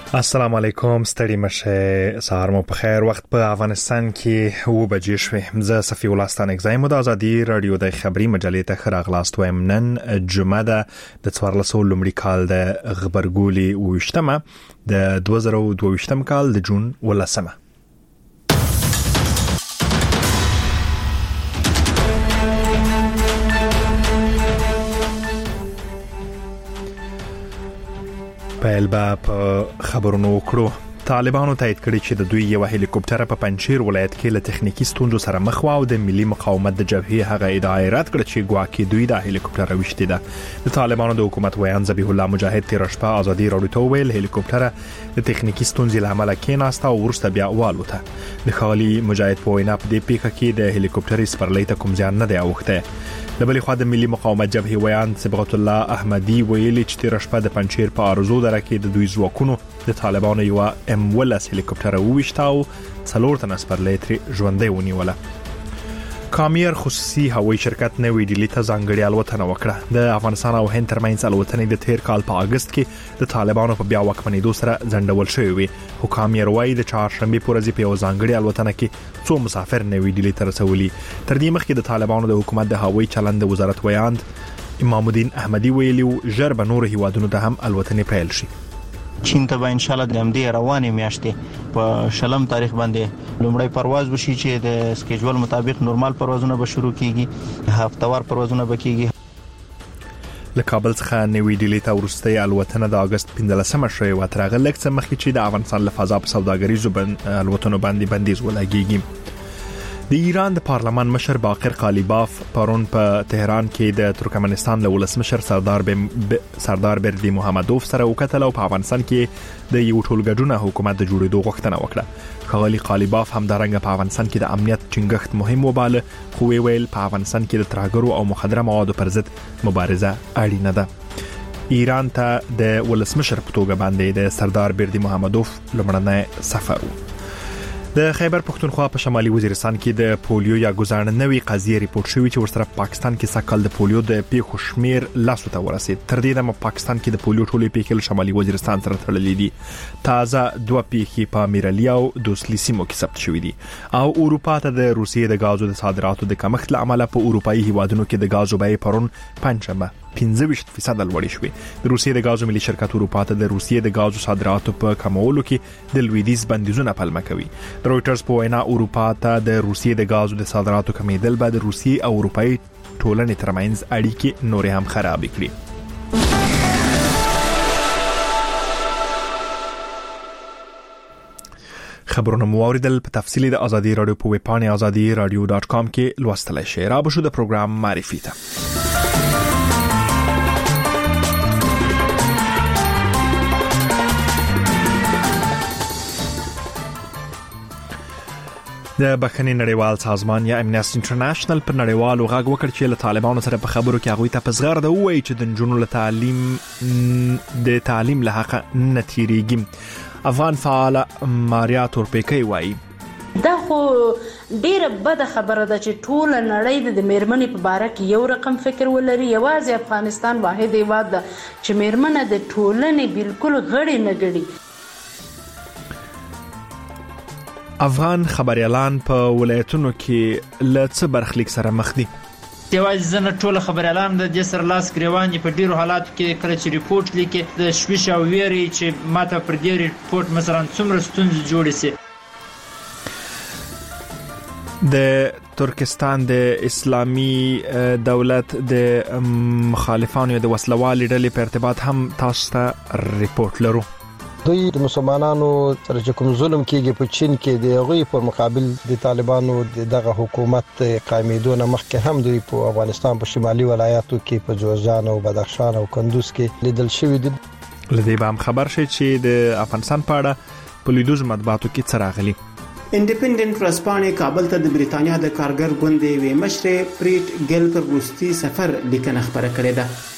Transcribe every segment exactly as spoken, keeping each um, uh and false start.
السلام علیکم، ستړي مشه، سهار مو په خیر. وخت په افغانستان کې و بجې شوې. زه صفی الله ستانک زایم د ازادي رادیو د خبري مجلې ته خراغلاست وایم. نن جمعه ده د څوارلس لومړي کال د خبرګولي وشتمه د دوه زره او دوه ویشتم کال د جون ولسمه. پیل با په خبرونو وکړو. طالبانو تایید کړی چې د دوی یو هلیکوپټر په پنجشیر ولایت کې له تخنیکی ستونزو سره مخ و او د ملي مقاومت د جبهې هغه ادعا رد کړ چې ګواکې دوی د هلیکوپټر وشتي ده. د طالبانو د حکومت ویان ذبیح الله مجاهد تیر شپه ازادي رادیو ته ویل هلیکوپټر د تخنیکی ستونزې له امله کېناسته او ورسته بیا والوته. د خالي مجاهد په وینا په دې پیښه کې د هلیکوپټر سپرلۍ ته کوم ځان نه دی اوخته. د بلې خوا د ملي مقاومت جبهې ویان صبغت الله احمدي ویلي چې تیر شپه د پنجشیر په ارزو دره کې د دوی ځواکونو د طالبانو یو ام ولس هلیکوپټر وویشتاو څلور تن سپرلۍ ترې ژوندۍ ونیوله. کامیر خصوصي هوایي شرکت نوې ډیلی ته ځانګړې الوتنه وکړه. د افغانستان او هند ترمنځ الوتنې د تیر کال په اگست کې د طالبانو په بیا واکمنېدو سره ځنډول شوې وي. خو کامیر وايي د چهارشنبه په ورځ په یو ځانګړې الوتنه کې څو مسافر نوې ډیلی ته رسولي. تر دې مخکې د طالبانو د حکومت د هوایي چلند وزارت ویاند امام الدین احمدي ویلي ژر به نور هیوادونو ته هم الوتنې پیل شي. چین ته به ان شاء الله د همدې روانې میاشتې په شلم تاریخ باندې لومړی پرواز وشي چې د سکیجول مطابق نورمال پروازونه به شروع کیږي، هفتوار پروازونه به کیږي. له کابل څخه نوې ډیلی ته ورستۍ الوتنه د اگست پنځلسمه شوې و. تر هغه لږ څه مخکې چې د افغانستان له فضا په سوداګریزو بند الوتنو باندې بندیز ولګیږي. د ایران د پارلمان مشر باقر قالیباف پرون په تهران کې د ترکمنستان له ولسمشر سردار بم سردار بردی محمدوف سره وکتل او په افغانستان کې د یو ټولګډونه حکومت د جوړېدو غوښتنه وکړه. خغلی قالیباف هم درنګ په افغانستان کې د امنیت ټینګښت مهم وباله، خو ویل په افغانستان کې د ترهګرو او مخدره موادو پر ضد مبارزه اړینه ده. ایران ته د ولسمشر په توګه باندې د سردار بردی محمدوف لمړنی سفر و. د خیبر پختونخوا په شمالي وزیرستان کې د پولیو یا ګزارنه نوې قضیه ریپورت شوې چې ورسره پاکستان کې سکل د پولیو د پیښو شمیر لاسو ته ورسید. تر دې دمه پاکستان کې د پولیو ټولې پیښې شمالي وزیرستان سره تړلې دي. تازه دوه پیښې په میرالي او دوسلی سیمو کې ثبت شوې دي. او اروپا ته د روسیې د غازو د صادراتو د کمښت له امله په اروپאי هیوادونو کې د غازو بیې پرون پنځمه پنځه ویشت فیصد لوړې شوې. د روسیې د غازو ملي شرکت اروپا ته د روسیې د غازو صادراتو په کمولو کې د لویدیز بندیزونه پلمه کوي. د رويټرز په وینا اروپا ته د روسیې د غازو د صادراتو کمیدل به د روسیې او اروپאי ټولنې ترمنځ اړیکې نور هم خراب کړي. خبرونه مو اوریدل. په تفصیلی د ازادي رادیو په ویب پاڼه ازادي رادیو ډاټ کام کې لوستلای شئ. را به شو د پروګرام معرفي ته. د بخښنې نړیوال سازمان یا امنیسټي انټرنیشنل پر نړیوالو غږ وکړ چې له طالبانو سره په خبرو کې هغوی ته په زغر ده وایي چې د نجونو له تعلیم د تعلیم له حق نه تیریږي. افغان فعال ماریا تورپیکی وایي دا خو ډیره بده خبره ده چې ټول نړۍ د میرمنې په باره کې یو رقم فکر ولري. یوازې افغانستان واحد هیواد ده چې میرمنه د ټولنې بالکل غړي نه ګڼي. افغان خبريالان په ولایتونو کې له څه برخلیک سره مخ دي. یوازې زنه ټول خبريالان د دې سر لاس ګریوان په ډیرو حالاتو کې کله چې ریپورت لیکي د شویش او ویری چې ماته پر دې ریپورت مثلا څومره ستونزې جوړې سي. د ترکستان د اسلامي دولت د مخالفانو د وسلوالې ډلې په ارتباط هم تاسو ته ریپورت لرو. دوی د مسلمانانو تر کوم ظلم کېږي په چین کې د هغوی په مقابل د طالبانو دغه حکومت قائمېدو نه مخکې هم دوی په افغانستان په شمالي ولایاتو کې په جوزجان او بدخشان او کندوز کې لیدل شوی دي. لدې به هم خبر شي چې د افغانستان په اړه په لیدوز مطبوعاتو کې څه راغلي. انډیپندنت ورځپاڼې کابل ته د بریتانیا د کارګر ګوند وی مشر پریټ ګل پر وروستي سفر لیکنه خبره کړې ده.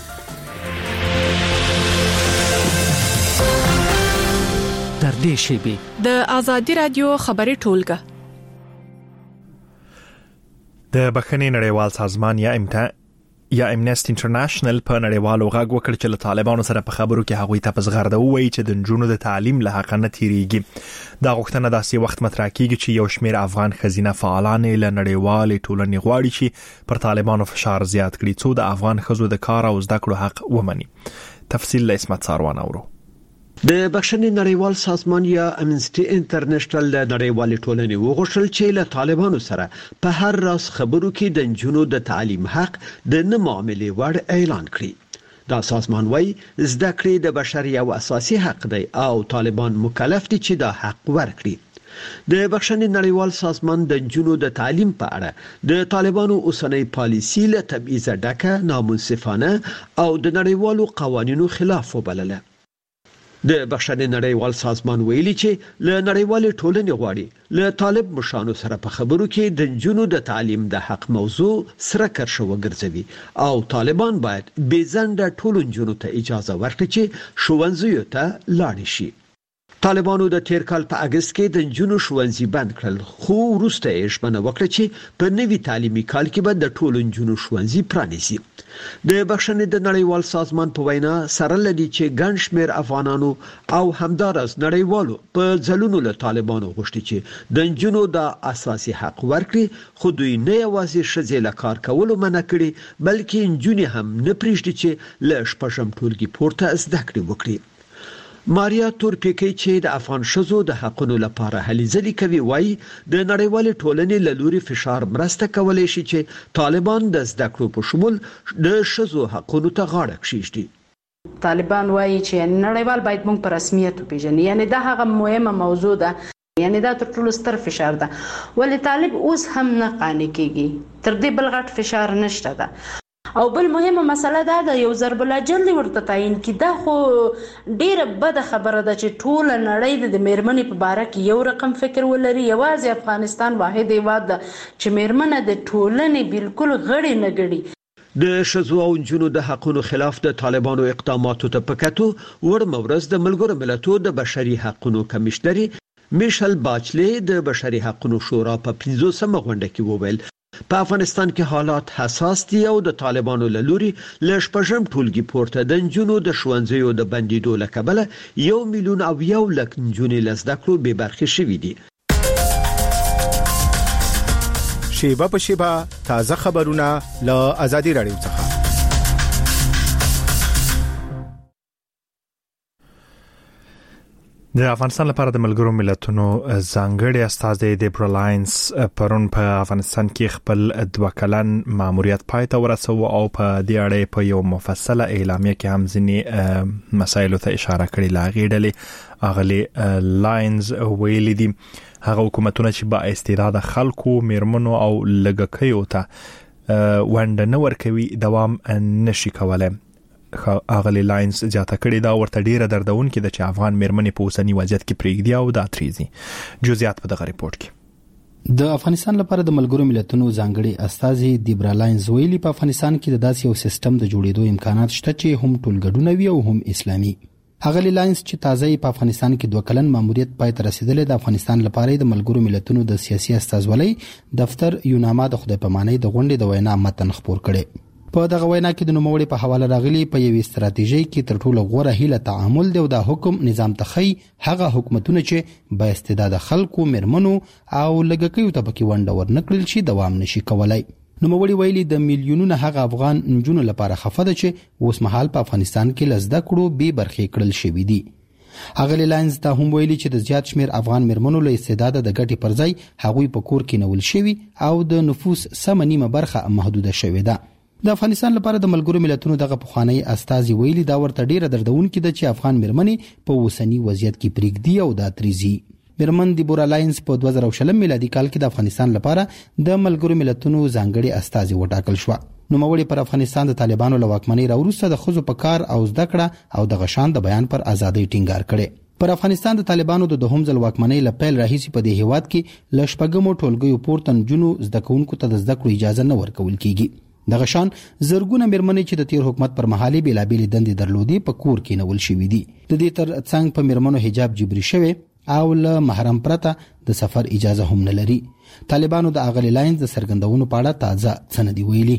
در دې شیبه د ازادي رادیو خبري ټولګه د بخښنې نړیوال سازمان یا یا امنیسټي انټرنیشنل په نړیوالو غږ وکړ چې له طالبانو سره په خبرو کې هغوی ته په زغرده ووایي چې د نجونو د تعلیم له حق نه تیریږي. دا غوښتنه داسې وخت مطرح کیږي چې یو شمېر افغان ښځینه فعالان له نړیوالې ټولنې غواړي چې پر طالبانو فشار زیات کړي څو د افغان ښځو د کار او زده کړو حق ومني. تفصیل له اسمت ساروان اورو. د بخښنې نړیوال سازمان یا امنیسټي انټرنیشنل د نړیوال ټولنې وغوښتل چې له طالبانو سره په هر راز خبرو کې د نجونو د تعلیم حق د نه معاملې وړ اعلان کړي. دا سازمان وايي زده کړې د بشر یو اساسي حق دی او طالبان مکلف دي چې دا حق ورکړي. د بخښنې نړیوال سازمان د نجونو د تعلیم په اړه د طالبانو اوسنۍ پالیسي له تبعیض ډکه، نامنصفانه او د نړیوالو قوانینو خلاف وبلله. د بخښنې نړیوال سازمان ویلي چې له نړیوالې ټولنې غواړي له طالب مشانو سره په خبرو کې د نجونو د تعلیم د حق موضوع سره کرښه وګرځوي او طالبان باید بې ځنډه ټولو نجونو ته اجازه ورکړي چې ښوونځیو ته لاړې شي. طالبانو د تیر کال په اگست کې د نجونو ښوونځي بند کړل، خو وروسته یې ژمنه وکړه چې په نوي تعلیمي کال کې به د ټولو نجونو ښوونځي پرانیزي. د بخښنې د نړیوال سازمان په وینا سره لدی چې ګڼ شمېر افغانانو او همدارس نړیوالو په ځلونو له طالبانو غوښتي چې د نجونو د اساسي حق ورکړي، خو دوی نه یوازې ښځې له کار کولو منع کړي بلکې نجونې هم نه پرېږدي چې له شپږم ټولګي پورته زده کړې وکړي. ماریا تورپیکی چې د افغان ښځو د حقونو لپاره هلې ځلې کوي وایي د نړیوالې ټولنې له لوري فشار مرسته کولی شي چې طالبان د زده کړو په شمول د ښځو حقونو ته غاړه کښیږدي. طالبان وایي چې نړیوال باید موږ په رسمیت وپیژني، یعنی دا هغه مهمه موضوع ده، یعنی دا تر ټولو ستر فشار ده، ولې طالب اوس هم نه قانع کیږي، تر دې بل غټ فشار نشته ده. او بل مهمه مسله دا ده یو ضرب الاجل ورته تعین کی، دا خو ډیره بده خبره ده چې ټول نړۍ د میرمنې په باره کې یو رقم فکر ولري. یوازې افغانستان واحد هیواد ده چې میرمنه د ټولنې بالکل غړي نه ګړي. د ښځو او نجونو د حقونو خلاف د طالبانو اقداماتو ته پکاتو ورمه ورځ د ملګرو ملتونو د بشري حقونو کمشنري میشل باچلې د بشري حقونو شورا په پنځوسمه غونډه کې وویل په افغانستان کې حالات حساس دي او د طالبانو له لوري له شپږم ټولګي پورته د نجونو د ښوونځیو د بندیدو له کبله یو میلیون او یو لک نجونې له زده کړو بې برخې شوي دي. شیبه په شیبه تازه خبرونه له آزادي رادیو څخه. د افغانستان لپاره د ملګرو ملتونو ځانګړي استازی دیبرا لاینز پرون په افغانستان کې خپل دوه کلن ماموریت پای ته ورسوه او په دې اړه په یو مفصله اعلامیه کې هم ځینې مسایلو ته اشاره کړې. لا غیډلې اغلی لاینز ویلي دي هغه حکومتونه چې با استعداد خلکو، میرمنو او لږکیو ته ونډه نه ورکوي دوام نشي کولای. اغلی لاینز زیاته کړی دا ورته ډیره دردونکې ده چې افغان میرمنې په اوسني وضعیت کې پرېږدي او دا تریزي. جزئیات په دغه ریپورت کې. د افغانستان لپاره د ملګرو ملتونو ځانګړي استازي دیبرا لاینز ویلي په افغانستان کې د داسې یو سیستم د جوړېدو امکانات شته چې هم ټولګډونه وي او هم اسلامي. اغلی لاینز چې تازه په افغانستان کې دوه کلن ماموریت پای ته رسیدلی د افغانستان لپاره د ملګرو ملتونو د سیاسي استازولۍ دفتر یوناما د خدای پامانۍ د غونډې د وینا متن خپور کړي. په دغه وینا کې د نوموړي په حواله راغلي په یوې ستراتیژي کې تر ټولو غوره هیله تعامل دی او د حکم نظام تخی هغه حکومتونه چې با استعداد خلکو، میرمنو او لږکیو ته پکې ونډه ورنکړل شي دوام نشي کولای. نوموړي ویلي د میلیونونو هغه افغان نجونو لپاره خفه ده چې اوس مهال په افغانستان کې لزده کړو بې برخې کړل شوي دي. اغلی لاینز ته هم ویلي چې د زیات شمیر افغان میرمنو له استعداد د ګټې پر ځای هغوی په کور کې نول شوي او د نفوس سمه نیمه برخه محدوده شوې ده. د افغانستان لپاره د ملګرو ملتونو دغه پخوانی استازي ویلي دا ورته ډیره دردونکې ده چې افغان میرمنې په اوسني وضعیت کې پرېږدي او دا تریزي. میرمن دیبرا لاینز په دوه زره شل میلادي کال کې د افغانستان لپاره د ملګرو ملتونو ځانګړي استازي وټاکل شو. نوموړي پر افغانستان د طالبانو له واکمنۍ راوروسته د ښځو په کار او زده کړه او د غشان د بیان پر ازادۍ ټینګار کړي. پر افغانستان د طالبانو د دوهم ځل واکمنۍ له پیل راهیسې په دې هیواد کې له شپږمو ټولګیو پورته نجونو زده کوونکو ته د زده کړو اجازه نه ورکول کیږي. دغه شان زرګونه میرمنې چې د تیر حکومت پر مهال بیلابېلې دندې درلودې په کور کې نول شوې دي. د دې تر څنګ په میرمنو حجاب جبري شوی او له محرم پرته د سفر اجازه هم نه لري. طالبانو د اغلی لاینز د سرګندونو په اړه تازه څه دی ویلي.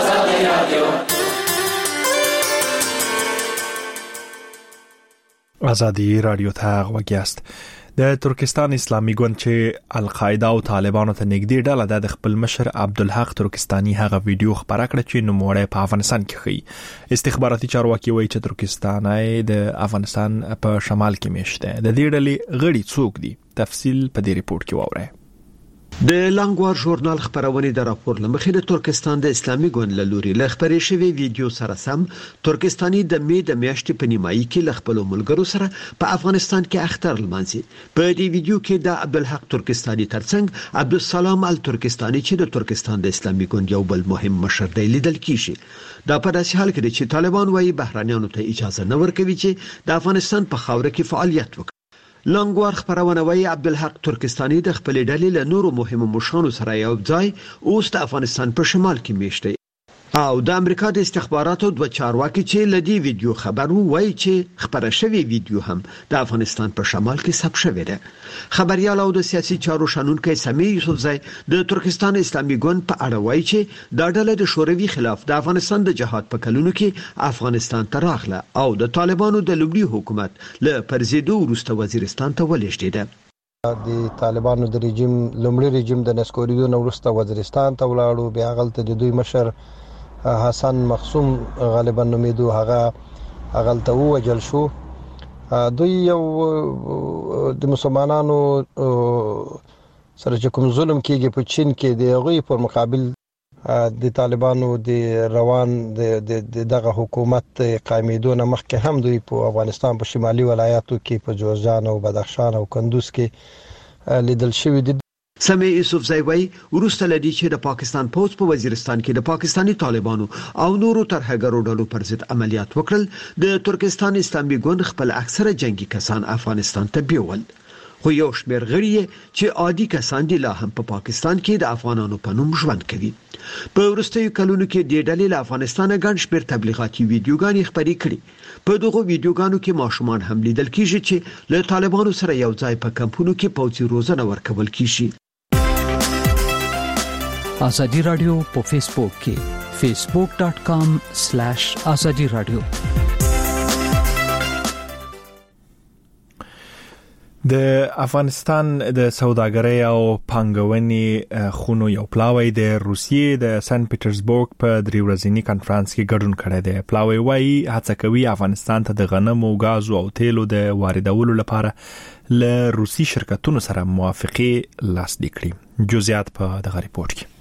آزادی رادیو ته غوږیاست. د ترکستان اسلامي ګوند چې القاعده او طالبانو ته نږدې ډله د خپل مشر عبدالحق ترکستاني هغه ویډیو خبره کړه چې نوموړی په افغانستان کې ښیي. استخباراتي چارواکي وایي چې ترکستان د افغانستان په شمال کې میشته. د دې ډلې غړي څوک دي؟ تفصیل په دې ریپورت کې واورئ. د لانګوار ژورنال خبرونه د راپور لمخې د ترکستان د اسلامي ګوند له لوري ل خبرې شوی ویډیو سره سم ترکستاني د می د میاشتې په نیمایي کې ل خپل ملګرو سره په افغانستان کې اختر لمانځي. په دې ویډیو کې د عبدالحق ترکستاني ترڅنګ عبدالسلام الترکستاني چې د ترکستان د اسلامي ګوند یو بل مهم مشر دی لیدل کیږي. دا په داسې حال کې چې طالبان وايي بهرانيانو ته اجازه نه ورکوي چې د افغانستان په خاوره کې فعالیت وکړي. لانګوار خبرونه وايي عبدالحق ترکستاني د خپل ډلې له نورو مهمو مشرانو سره یو ځای اوس د افغانستان په شمال کې میشته او د امریکا د استخباراتو دوه چارواکي چې لدی ویډیو خبر وایي چې خبره شوی ویډیو هم د افغانستان په شمال کې ثبت شوی دی. خبريال او د سیاسي چارو شنونکي سمي یوسفزای د ترکستان اسلامي ګوند په اړه وایي چې دا ډله د شوروي خلاف د افغانستان د جهاد په کلونو کې افغانستان ته راغله او د طالبانو د لومړي حکومت له پرزیدو وروسته وزیرستان ته ولېږدیده. د طالبانو د رژیم لومړي رژیم د نسکوریدو نو وروسته وزیرستان ته ولاړو. بیا غلطه د دوی مشر حسن مخصوم غالبا نومیدو هغه غلطه وجل شو. دوی یو د مسلمانانو سره چې کوم ظلم کیږي په چین کې د هغوی پر مقابل د طالبانو د روان د دغه حکومت قائمېدو نه مخکې هم دوی په افغانستان په شمالي ولایاتو کې په جوزجان او بدخشان او کندوز کې لیدل شوی دي. سمي یوسفزای وای ورسته لدی چې د پاکستان پوز په وزیرستان کې د پاکستانی طالبانو او نورو ترهګرو ډلو پر ضد عملیات وکړل. د ترکستان اسلامي ګوند خپل اکثره جنگي کسان افغانستان ته بیول، خو یو شمېر غړي چې عادي کسان دي لا هم په پاکستان کې د افغانانو په نوم ژوند کوي. په وروستیو کلونو کې د ډلې له افغانستان ګڼ شمېر تبلیغاتي ویډیوګانې خپرې کړي. په دغه ویډیوګانو کې ماشومان هم لیدل کیږي چې له طالبانو سره یو ځای په کمپونو کې پوځي روزنه ورکول کیږي. آزادی رادیو په فیسبوک کې فیسبوک ډاٹ کام سلیش آزادی رادیو. د افغانستان د سوداګرۍ او پانګونې خونو یو پلاوی د روسیې د سن پیټرزبورګ په درې ورځني کانفرنس کې ګډون کړی دی. پلاوی وايي هڅه کوي افغانستان ته د غنمو، غازو او تیلو د واردولو لپاره له روسي شرکتونو سره موافقه لاسلیک کړي. جزئیات په دغه ریپورت کې.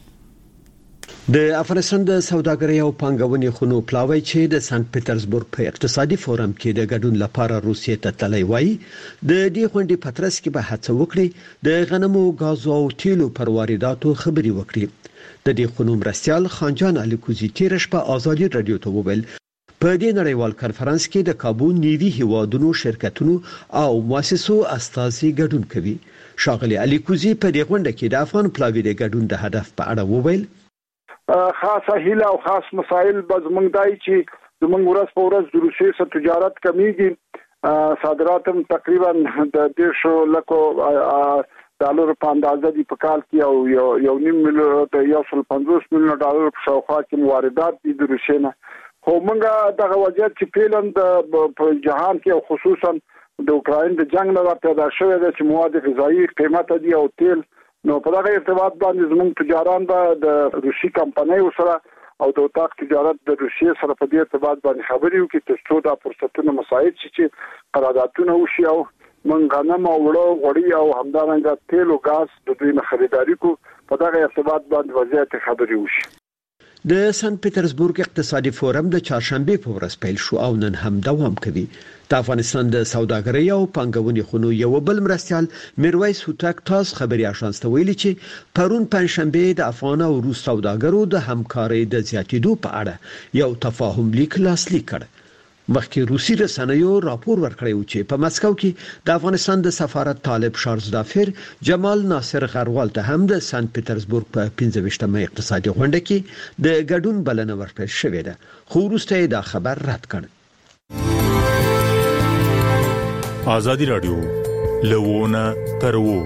د افغانستان د سوداګرۍ او پانګونې خونو پلاوی چې د سن پیټرزبورګ په اقتصادي فورم کې د ګډون لپاره روسیې ته تللی وای د دې غونډې په ترڅ کې به هڅه وکړي د غنمو، غازو او تیلو پر وارداتو خبري وکړي. د دې خونو مرستيال خانجان الیکوزي تیر شپه آزادي رادیو ته وویل په دې نړیوال کانفرنس کې د کابو نیوي هیوادونو شرکتونو او مؤسسو استازي ګډون کوي. شاغلي الیکوزي په دې غونډه کې د افغان پلاوی د ګډون د هدف په اړه وویل خاصه هیله او خاص مسایل به زمونږ دای چې زمونږ ورځ په ورځ د روسیې سره تجارت کمیږي. صادرات هم تقریبا د دیشو لکو ډالر په اندازه دي په کال کې او یو یو نیم میلیون ته یو سل پنځوس میلیون ډالر په شاوخوا کې واردات دي د روسیې نه. خو موږ دغه وضعیت چې پیلن د په جهان کې او خصوصا د اوکراین د جنگ نه پیدا شوی دی چې مواد غذایی قیمت دي او تیل، نو په دغه ارتباط باندې زموږ تجاران به د روسي کمپنیو سره او د اتاق تجارت د روسیې سره په دې ارتباط باندې خبرې وکړي ترڅو دا فرصتونه مساعد شي چې قراردادونه وشي او موږ غنم او وړو غوړي او همدارنګه تیل او غاز د دوی نه خریداري کو. په دغه ارتباط باندې وضعیت خبرې وشي. د سن پیټرزبورګ اقتصادي فورم د چهارشنبه په ورځ پیل شو او نن هم دوام کوي. د افغانستان د سوداګرۍ او پانګونې خونو یو بل مرستيال میرویس هوتک تاس خبري آشانس ته ویلي چې پرون پنځشنبه د افغان او روس سوداګرو د همکارۍ د زیاتېدو په اړه یو تفاهم لیک لاسلیک کړ. مخکې روسي رسنیو راپور ورکړی و چې په مسکو کې د افغانستان د سفارت طالب شارزدافر جمال ناصر غروال ته هم د سن پیټرزبورګ په پنځه ویشتمه اقتصادي غونډه کې د ګډون بلنه ورکړل شوې ده، خو وروسته دا خبر رد کړ. آزادی رادیو لوونه تر وو.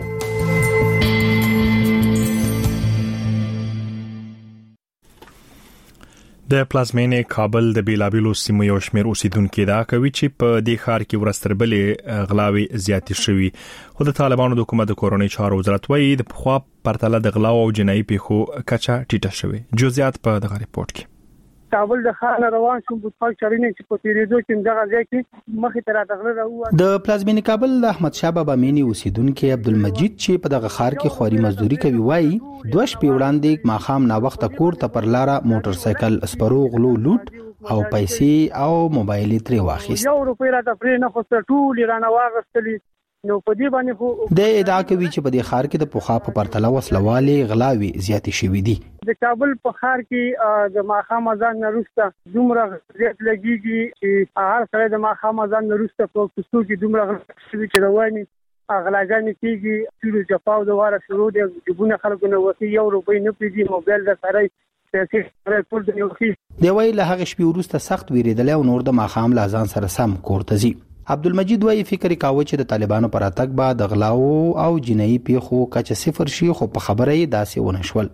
د پلازمینې کابل د بیلابیلو سیمو یو شمېر اوسیدونکو دا کوي چې په دې ښار کې ورستربلې غلاوي زیاتې شوي، خو د طالبانو د حکومت د کورونی چارو وزارت وايي د پخوا پرتله د غلاو او جنایي پیښو کچه ټیټه شوې. جزئیات په دغه ریپورت کې. کابل د خان روان شوم بوتفاق چارینه چې په تیریدو کې دغه ځای کې مخې ته راغله راو. د پلازمینې کابل د احمد شاه بابا مینی اوسیدونکو عبدالمجید چې په دغه ښار کې خوري مزدوري کوي وایي دوه شپې وړاندې ماخام نا وخت کور ته پر لاره موټر سایکل سپرو غلو لوټ او پیسې او موبایل ترې واخیست. یو روپۍ راته پرې نه خو ټول رانه واغستلې. نو په دې باندې خو د ادعا کوي چې په دې ښار کې د پوخا په پرتله وسلوالې غلاوي زیاتې شوې دي. د کابل په ښار کې د ماخام اذان وروسته دومره زیات لګيږي چې هر سره د ماخام اذان وروسته په کوڅو کې دومره غلاوي چې رواني غلاګانې کېږي چې جفاو د واره شروع دي. جبونه خلکو نه وسی یو روپۍ نه پیږي، موبایل د سره پیسې ټول د یو خي دی. وایي له هغه شپې وروسته سخت ویریدل او نور د ماخام له اذان سره سم کور ته ځي. عبدالمجید وایي فکر کاوه چې د طالبانو پر اتک بعد د غلاو او جنایي پیښو کچه صفر شي، خو په خبره یې داسې ونه شول.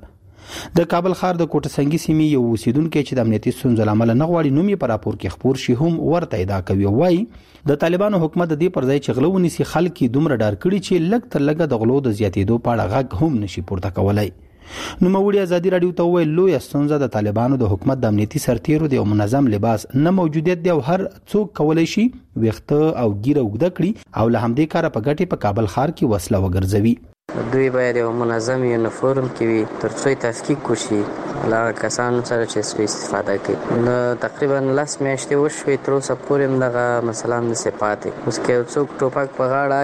د کابل ښار د کوټه سنگي سیمې یو اوسیدونکو چې د امنیتي ستونزو لامل نه غواړي نوم یې پر راپور کې خبر شي هم ورته ادعا کوي. وایي د طالبانو حکومت د دې پر ځای چې غلو ونیسي خلک دومره ډار کړي چې لږ تر لږه د غلو د زیاتېدو په اړه غږ هم نشي پورته کولای. نو موري ازادي رادیو ته ویل لوی ستونزه د طالبانو د حکومت د امنیتي سرتیرو د منظم لباس نه موجودیت دی او هر څوک کولای شي ویخته او ګیره وګد کړي او له همدې کاره په ګټه په کابل ښار کې وسله وګرځوي. دوی باید یو منظم یونیفورم کې وي ترڅو تفکیک وشي لا کسانو سره چې استفاده کوي. نو تقریبا لاس میاشتې وشوي تر اوسه پورې دغه مثلا د صفات اوس کې څوک ټوپک په غاړه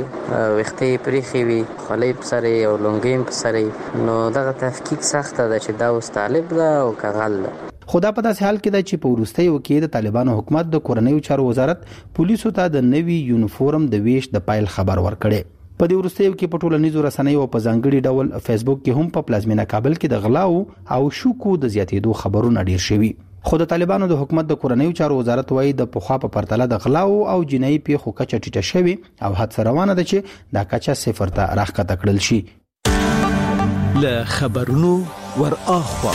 چې وختې پریخي وي خلې په سره او لونګیم په سره، نو دغه تفکیک سخت ده چې دا اوس طالب ده او کغل ده. خدا په داسې حال کې ده چې په وروستیو کې د طالبانو حکومت د کورنیو چارو وزارت پولیسو ته د نوي یونیفورم د ویش د پایل خبر ورکړي. په دې وروستیو کې په ټولنیزو رسنیو او په ځانګړي ډول فیسبوک کې هم په پلازمینه کابل کې د غلاو او شوکو د زیاتېدو خبرونه ډیر شوي. خو د طالبانو د حکومت د کورنیو چارو وزارت وايي د پخوا په پرتله د غلاو او جنایي پیښو کچه ټیټه شوې او حد روانه ده چې دا کچه صفر ته راښکته کړل شي. له خبرونو ور اخوا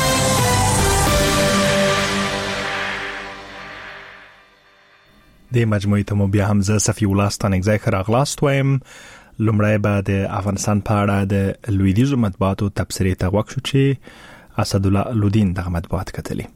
د مجموعې ته مو بیا هم زه صفي الله ستانکزی ښه راغلاست وایم. لومړی به د افغانستان په اړه د لویدیځو مطبوعاتو تبصرې ته غوږ شو چې اسدالله لودین دغه مطبوعات کتلي.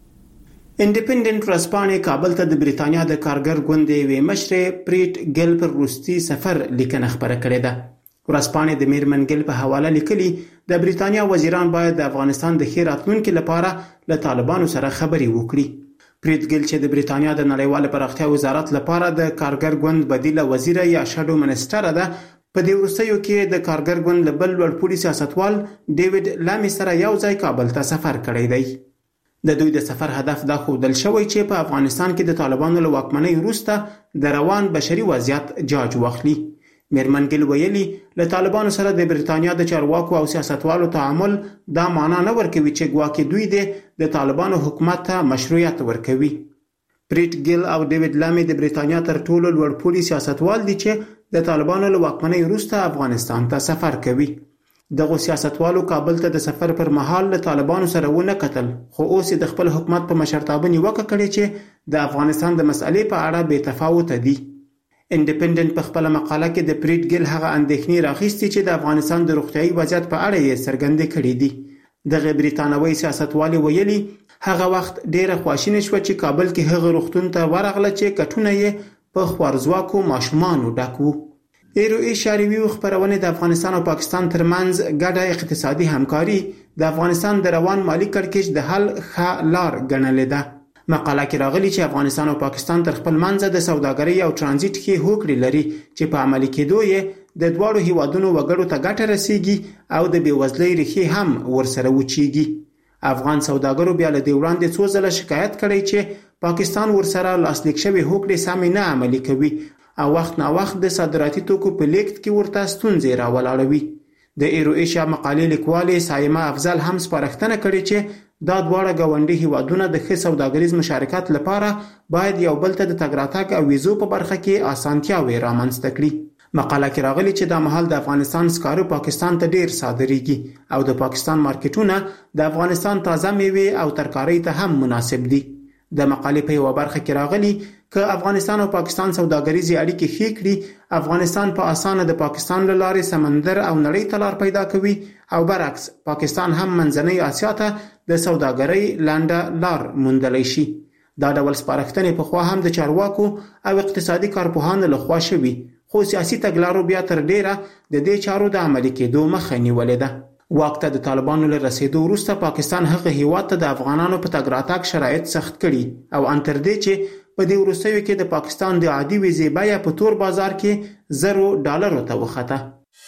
انډیپندنت ورځپاڼې کابل ته د بریتانیا د کارګر ګوندې وی مشر پریټ ګل پر روسي سفر لیکنه خبره کړې ده. ورځپاڼې د میرمن ګل په حواله لیکلي د بریتانیا وزیران باید د افغانستان د خیر راتلونکو لپاره له طالبانو سره خبرې وکړي. پریټ ګل چې د بریتانیا د نړیوال پراختیا وزارت لپاره د کارګر ګوند بدیله وزیر یا شادو منسټر ده، په دې وروستیو کې د کارګر ګوند لبل ورپولی سیاستوال ډیوډ لامي سره یو ځای کابل ته سفر کړی دی. د دوی د سفر هدف دا ښودل شوی چې په افغانستان کې د طالبانو له واکمنۍ وروسته د روان بشري وضعیت جاج واخلي. میرمن ګل ویلي له طالبانو سره د بریتانیا د چارواکو او سیاستوالو تعامل دا معنا نه ورکوي چې ګواکې دوی د طالبانو حکومت ته مشروعیت ورکوي. پریټ ګل او ډیوډ لامي د بریتانیا تر ټولو لوړپوړي سیاستوال دي چې د طالبانو له واکمنۍ وروسته افغانستان ته سفر کوي. دغه سیاستوالو کابل ته د سفر پر مهال له طالبانو سره ونه کتل، خو اوس د خپل حکومت په مشرتابه نیوکه کړې چې د افغانستان د مسألې په اړه بې تفاوت دي. انډیپندنت په خپل مقاله کې د پریټ ګل هغه اندېښنې راخیستې چې د افغانستان د روغتیايي وضعیت په اړه یې څرګندې کړې دي. دغه بریتانوي سیاستوال ویلي هغه وخت ډیره خواشینه شو چې کابل کې هغه روغتون ته ورغله چې کټونه یې په خوارزواکو ماشومانو ډک وو. ایرو اشاره ویو خبرونه د افغانستان او پاکستان ترمنځ ګډه اقتصادي همکاري د افغانستان د روان مالی کړکېچ د حل ښه لار ګڼلې ده. مقاله کې راغلي چې افغانستان او پاکستان تر خپل منځ د سوداګرۍ او ترانزیت کې هوکړې لري چې په عملي کېدو یې د دواړو هیوادونو وګړو ته ګټه رسیږي او د بېوزلۍ ریښې هم ورسره وچیږي. افغان سوداګرو بیا له دې وړاندې څو ځله شکایت کړی چې پاکستان ورسره لاسلیک شوی هوکړې سمې نه عملي کوي او وخت نا وخت د صادراتي توکو په لیږد کې ورته ستونزې راولاړوي. د ایرو ایشیا مقالې لیکوالې سایمه افضل هم سپارښتنه کړې چې دا دواړه ګاونډي هیوادونه د ښه سوداګریز مشارکت لپاره باید یو بل ته د تګ راتګ او ویزو په برخه کې اسانتیاوې رامنځته کړي. مقاله کې راغلي چې د مهال د افغانستان سکارو پاکستان ته ډیر صادریږي او د پاکستان مارکیټونه د افغانستان تازه میوه او ترکاری ته هم مناسب دي. د مقالې په یو برخه کې راغلي ک افغانستان او پاکستان سوداګریزي اړیکې ښې کړي، افغانستان په اسانه د پاکستان له لارې سمندر او نړۍ ته لار پیدا کوي او برعکس پاکستان هم منځنۍ اسیا ته د سوداګرۍ لانډه لار موندلی شي. دا ډول سپارښتنې په خوا هم د چارواکو او اقتصادي کارپوهانو لخوا شوي، خو سیاسي تګلارو بیا تر ډیره د دې چارو د عملي کېدو مخه نیولې ده. واک ته د طالبانو له رسیدو وروسته پاکستان هغه هیواد ته د افغانانو په تګ راتګ شرایط سخت کړي او ان تر دې چې په دې وروستیو کې د پاکستان د عادي ویزې بیه په تور بازار کې زرو ډالرو ته وخته.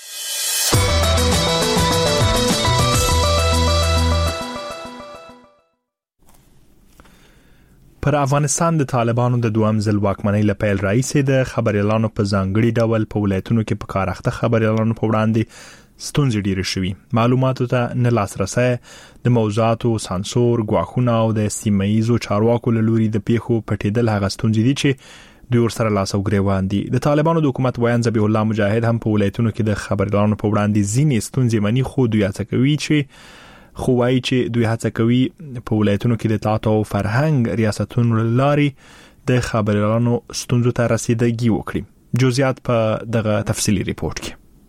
پر افغانستان د طالبانو د دوام ځل واکمنۍ له پیل راهیسې د خبريالانو په ځانګړي ډول په ولایتونو کې په کار اخته خبريالانو په وړاندې ستونزې ډېرې شوي، معلوماتو ته نه لاسرسی، د موضوعاتو سانسور، ګواښونه او د سیمه‌ییزو چارواکو له لوري د پیښو پټېدل هغه ستونزې دي چې دوی ورسره لاس او ګریوان دي. د طالبانو د حکومت ویان ذبیح الله مجاهد هم په ولایتونو کې د خبريالانو په وړاندې ځینې ستونزې مني، خو دوی هڅه کوي چې خو وايي چې دوی هڅه کوي په ولایتونو کې د اطلاعات او فرهنګ ریاستونو لارې د خبريالانو ستونزو ته رسیدګي وکړي. جزئیات په دغه تفصیلی ریپورت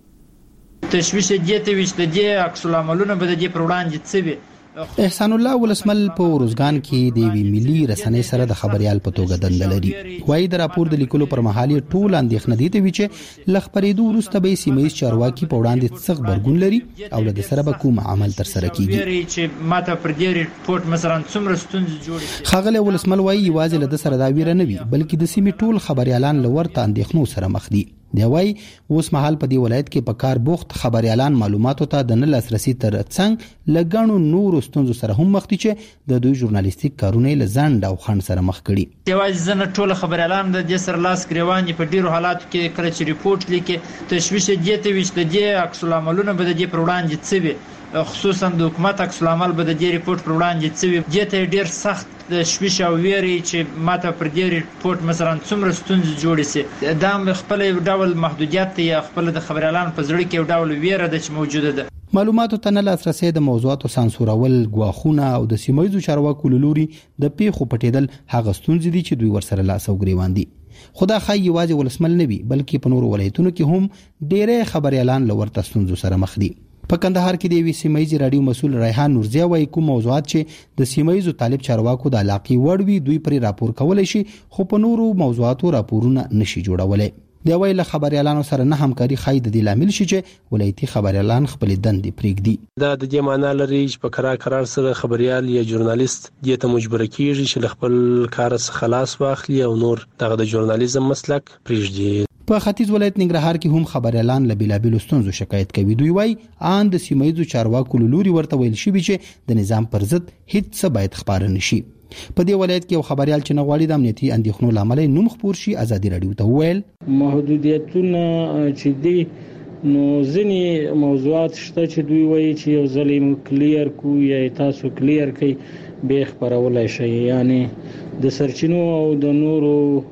کې. تشویش دې ته وشته دې عکس العملونه به دې پر وړاندې څه وي. احسان الله ولسمل په روزګان کې د وی ملي رسنۍ سره د خبريال په توګه دنده لري. وایي د راپور د لیکلو پر مهال ټول اندېښنه دي ته وی چې لخبرېدو وروسته به سیمه‌ییز چارواکي په وړاندې څه خبرګون لري او له سره به کوم عمل تر سره کیږي. چې ماته پر دې ریپورت مثلا څومره ستونزې جوړې خاغله ولسمل وایي یوازې له سره دا ویره نه وي بلکې د سیمې ټول خبريالان لورته اندېښنو سره مخ دي. دی وای اوس مهال په دې ولایت کې په کار بوخت خبريالان معلوماتو ته د نه لاسرسي تر څنګ لګڼو نور ستونزو سره هم مخ دي چې د دوی ژورنالیستیک کارونه له ځند او خند سره مخ کړي. دی وای ځنه ټول خبريالان د دې سره لاس ګریوان په ډیرو حالاتو کې کله چې ریپورت لیکي تشویش دې ته وشته دې عکس العملونه به دې پر وړاندې څه وي، خصوصا د حکومت عکس العمل به د دې ریپورت پر وړاندې څه وي. دې ته ډیر سخت د شویش او ویری چې ماته پر دې ریپورت مثلا څومره ستونزې جوړې سي. دا خپل یو ډول محدودیت یا خپل د خبريالانو په زړه کې یو ډول ویره ده چې موجوده ده. معلوماتو ته نه لاسرسي، د موضوعاتو سانسورول، ګواښونه او د سیمه‌ییزو چارواکو لوري د پیښو پټېدل هغه ستونزې دي چې دوی ورسره لاس او ګریوان دي. خدا خای یوازې ولسمل نه وي بلکې په نورو ولایتونو کې هم ډېرې خبريالان لورته ستونزو سره مخ دي. په کندهار کې د وی سیمه‌ییز رادیو مسول ریحان نورزی وایي کوم موضوعات چې د سیمه‌ییزو طالب چارواکو د علاقې وړ وي دوی پرې راپور کولای شي، خو په نورو موضوعاتو راپورونه نشي جوړولای. دی وایي له خبريالانو سره نه همکاري خای د دې لامل شي چې ولایتي خبريالان خپل دندې پرېږدي. دا د دې معنی لري چې په قرار قرار سره خبريال یا ژورنالیست دې ته مجبور کیږي چې خپل کار څخه خلاص واخلي او نور دغه د ژورنالیزم مسلک پرېږدي. په ختیځ ولایت ننګرهار کې هم خبريالان له بیلابېلو ستونزو شکایت کوي. دوی وایي ان د سیمه‌ییزو چارواکو لوري ورته ویل شوی چې د نظام پر ضد هیڅ څه باید خبره نشي. په دې ولایت کې یو خبريال چې نغواړي د امنیتي اندېښنو لامل نوم خپور شي ازادي رادیو ته ویل محدودیتونه چې دي نو ځینې موضوعات شته چې دوی وایي چې یو ځل یې کلیر کو یا تاسو کلیر کړئ به خبرولای شي، یعنی د سرچینو او د نورو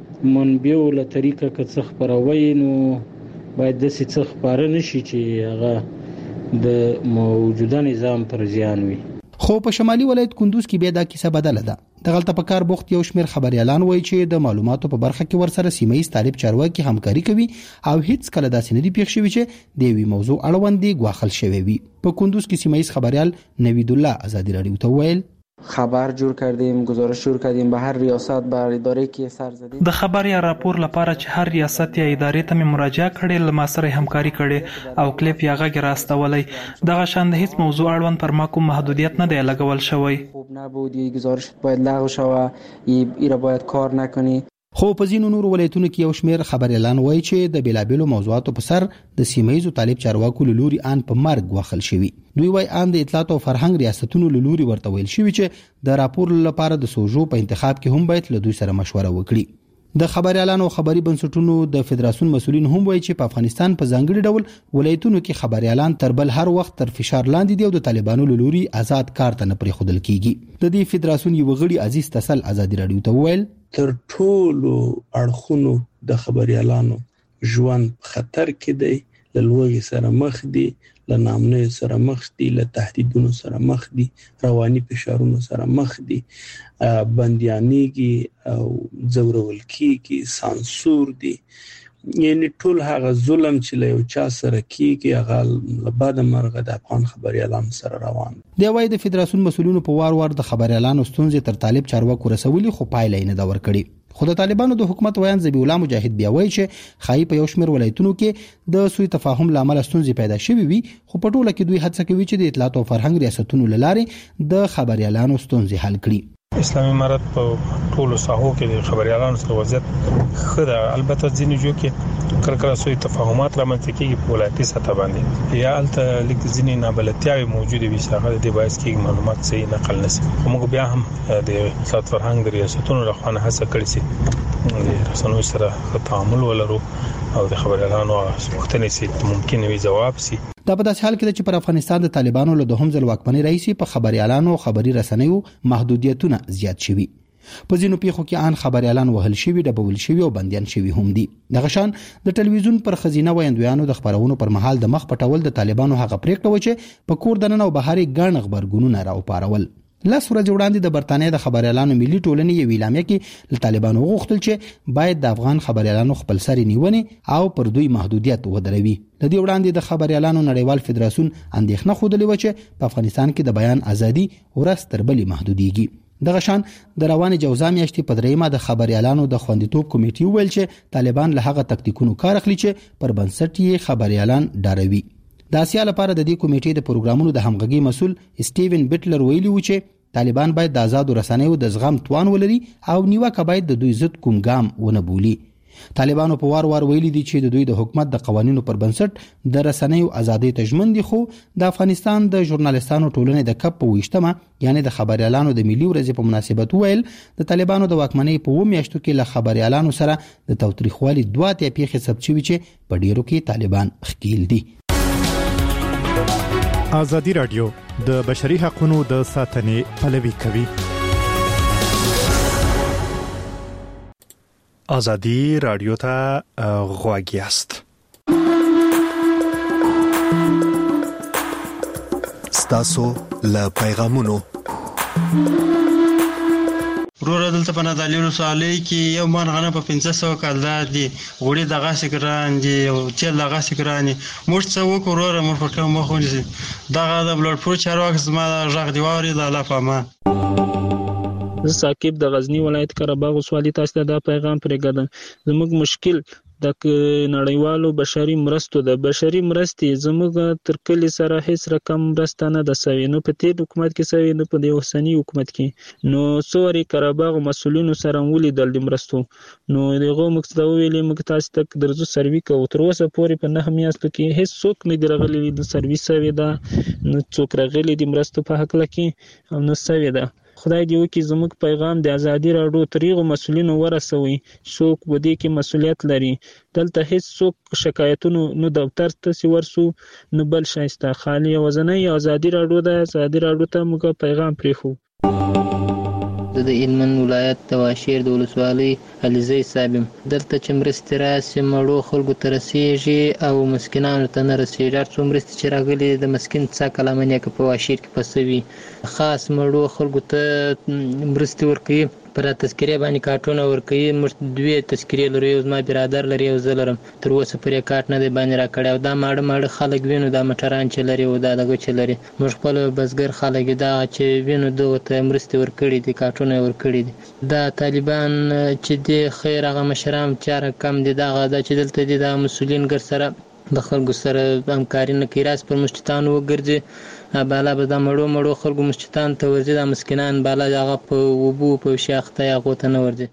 منبعو له طریقه که څه خبروي نو باید د څه څه خبره نشي چې هغه د موجوده نظام پر زیان وي. خو په شمالي ولایت کندوز کې به دا کیسه بدله ده. دغلته په کار بوخت یو شمیر خبريالان وایي چې د معلوماتو په برخه کې ورسره سیمه‌ییز طالب چارواکي همکاري کوي او هیڅ کله داسې نه دی پېښ شوی چې د وی موضوع اړوند ګواښل شوی وي. په کندوز کې سیمه‌ییز خبريال نوید الله آزادی رادیو ته ویل خبر جور کردیم، گزارش جور کردیم به هر ریاست بر اداره که سر زدیم. د خبر یا راپور لپاره چې هر ریاست یا ادارې ته مراجعه کړې، له ما سره همکاري کړې او کلیپ یا غږ راستولای. دغه شان د هیڅ موضوع اړوند پر ما کوم محدودیت نه دی لګول شوی. خوب نبود، گزارش باید لغو شوه، ایرا باید کار نکنی. خو په ځینو نورو ولایتونو کې یو شمیر خبريالان وایي چې د بیلابېلو موضوعاتو په سر د سیمه‌ییزو طالب چارواکو لوري ان په مرګ وخل شوی. دوی وایي ان د اطلاعات او فرهنګ ریاستونو لوري ورته ویل شوی چې د راپور لپاره د سوژو په انتخاب کې هم باید له دوی سره مشوره وکړي. د خبريالانو خبري بنسټونو د فدراسیون مسؤلین هم وایي چې په افغانستان په ځانګړي ډول ولایتونو کې خبريالان تر بل هر وخت تر فشار لاندې دي او د طالبانو لوري آزاد کار ته نه پرې خودل کیږي. د دې فدراسیون یو غړي عزیز تسل آزادي رادیو ته ویل تر ټولو اړخونو د خبريالانو ژوند خطر کې دی، له لوږې سره مخ دي، له ناامنۍ سره مخ دي، له تهدیدونو سره مخ دي، رواني فشارونو سره مخ دي، بنديانيږي او ځورول کیږي، سانسور دي. یعنی ټول هغه ظلم چې له یو چا سره کیږي هغه بعد مرغه د افغان خبريالانو سره روان دی. وایي د فدراسیون مسولینو په وار وار د خبريالانو ستونزې تر طالب چارواکو رسولي خو پایله نه دا ور کړی. خو د طالبانو د حکومت ویان ذبیح الله مجاهد بیا وایي چې خای په یو شمېر ولایتونو کې د سوء تفاهم لامل ستونزې پیدا شوې وي، خو په ټوله کې دوی هڅه کوي چې د اطلاعات او فرهنګ ریاستونو لاره د خبريالانو ستونزې حل کړي. اسلامي امارت په ټولو ساحو کې د خبريالانو سره وضعیت خده، البته ځینې جو کې کله کله سوء تفاهمات رامنځته کیږي په ولایتي سطح باندې، یا الته لیک ځینې نابلدتیاوې موجوده وي چې هغه د بایس کې معلومات صحیح نقل نشي. موږ بیا هم د اطلاعات فرهنګ د ریاستونو لخوا نه هڅه کړې چې د رسنیو سره تعامل ولرو او د خبريالانو پوښتنې چې ممکن وي جواب شي. دا په داسې حال کې چې پر افغانستان د طالبانو له دوهم ځل واکمنۍ رئیس په خبريالانو او خبري رسنیو محدودیتونه زیات شوي. په ځینو پیښو کې ان خبريالان وهل شوي، ډبول شوي او بنديان شوي هم دي. دغه شان د ټلویزیون پر خزینه ویندویانو د خبرونو پر مهال د مخ پټول د طالبانو هغه پریکړه و چې په کور دننه او بهاري ګڼ خبرګونونه راوپارول. لاس ورځ وړاندې د برتانیې د خبريالانو ملي ټولنې یو اعلامیه کې له طالبانو غوښتل چې باید د افغان خبريالانو خپلسري نیونې او پر دوی محدودیت ودروي. د دې وړاندې د خبريالانو نړیوال فدراسیون اندېښنه خوده و چې په افغانستان کې د بیان ازادي ورځ تر بلې محدوديږي. دغه شان د رواني جوزا میاشتې په دریمه د خبريالانو د خوندیتوب کمیټې ویل چې طالبان له هغه تکتیکونو کار اخلي چې پر بنسټ یې خبريالان ډاروي. د اسیا لپاره د دې کمیټې د پروګرامونو د همغږي مسول سټیون بیټلر ویلي و چې طالبان باید د آزادو رسنیو د زغم توان ولري او نیوکه باید د دوی ضد کوم ګام ونه بولي. طالبانو په وار وار ویلي دي چې د دوی د حکومت د قوانینو پر بنسټ د رسنیو ازادي تضمین دي، خو د افغانستان د ژورنالیستانو ټولنې د کپ په ویشتمه یعنی د خبريالانو د ملي ورځې په مناسبت ویل د طالبانو د واکمنۍ په و میاشتو کې له خبريالانو سره د توتریخوالي دوه ته پیښې ثبت شوي چې په ډیرو کې طالبان ښکیل دي. ازادي رادیو د بشري حقوقو د ساتنې پلوي کوي. ازادي رادیو ته غوږ یاست. ستاسو له پیغامونو ورور دلته په نادالیونو سوالي کې یو مان غنه په پنځه سوه کال دی غوړي دغه سکران دي او چې دغه سکران موږ څه وکړو ورور موږ په کوم مخ ونیسي دغه د بلډ پرو چارواک زما ژغ دی ووري د الله پامان. زه ساکب د غزنی ولایت قرهباغ سوالي تاسو ته د پیغام پرېږدم. زموږ مشکل د نړیوالو بشري مرستو د بشري مرستې زموږ تر کلی سره هیڅ رقم مرسته نه ده سوي، نو په تیر حکومت کې سوي نه په د اوسنی حکومت کې. نو څوري قرهباغ مسولینو سره ولیدل د مرستو، نو دغه مقصد ویلې موږ تاسو ته درځو سروي کوو. تر اوسه پورې په نه میاشتو کې هیڅ څوک نه دی راغلی د سروي سوي ده، نو څوک راغلی د مرستو په حق لکه او نو سوي ده. خدای دې وکړي زموږ پیغام د ازادي راډیو طریقو مسولینو ورسوي، څوک بده کې مسولیت لري. دلته هیڅ څوک شکایتونو نو دفتر ته ورسو نو بل شایسته خالی وزنۍ ازادي راډیو د ازادي راډیو ته موږ پیغام پریخو. د هلمند ولایت د واشیر د ولسوالۍ علیزی صاحب دلته چې مرستې راسي مړو خلکو ته رسیږي او مسکینانو ته نه رسیږي. هر څو مرستې چې راغلي د مسکین څه کلامنې که په واشیر کې پسوي خاص مړو خلکو ته مرستې ورکوي. پر تذکرې باندې کارتونه ورکوي. موږ دوی تذکرې لرو، یو زما برادر لري یو زه لرم، تر اوسه پرې کارت نه دی باندې راکړی او دا ماړه ماړه خلک وینو دا موټران چې لري او دا دغه چې لري موږ خپل بزګر خلک دا چې وینو دغه ته مرستې ورکړي دي کارتونه ورکړي دي. دا طالبان چې د خیر هغه مشران چاره کم دي دغه دا چې دلته دي د مسولین ګر سره د خلکو سره همکاري نه کوي. راس پر مشتتان وګرځي بالا به د مړو مړو خلکو مشتتان ته ورځي، د مسکینان بالا هغه په وبو په شاخته هغه ته نه ورځي.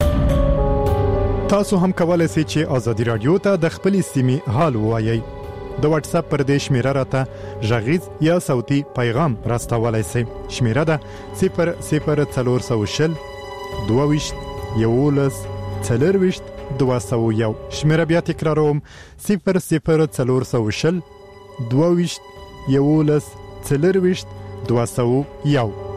تاسو هم کولای شئ چې ازادي رادیو ته د خپل سیمې حال ووایي. د واتس اپ پر دې شمیره راته ژغیز یا صوتي پیغام راستولای شئ. شمیره ده صفر صفر څلور سوه شل دوه ویشت یولس څلور ویشت دوه سوه یو. شمیره بیا تکراروم صفر صفر څلور سوه شل دوه ویشت یولس څلور ویشت دوه سوه یو.